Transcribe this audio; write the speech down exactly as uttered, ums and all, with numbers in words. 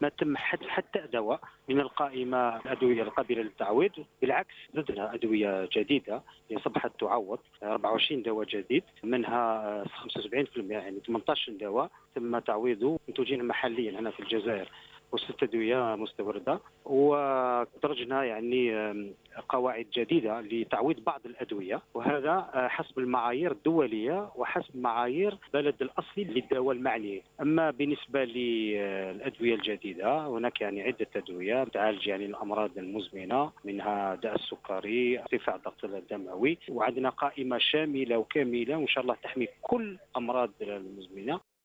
ما تم حذف حتى دواء من القائمة الأدوية القابلة للتعويض، بالعكس زدنا أدوية جديدة اللي أصبحت تعوض، أربعة وعشرين دواء جديد، منها خمسة وسبعين بالمئة يعني ثمانية عشر دواء تم تعويضه منتوجين محليا هنا في الجزائر، وست أدوية مستوردة. ودرجنا يعني قواعد جديدة لتعويض بعض الأدوية، وهذا حسب المعايير الدولية وحسب معايير البلد الأصلي للدواء المعني. أما بالنسبة للأدوية الجديدة هناك يعني عدة أدوية تعالج يعني الأمراض المزمنة، منها داء السكري، ارتفاع الضغط الدموي، وعندنا قائمة شاملة وكاملة وإن شاء الله تحمي كل أمراض المزمنة.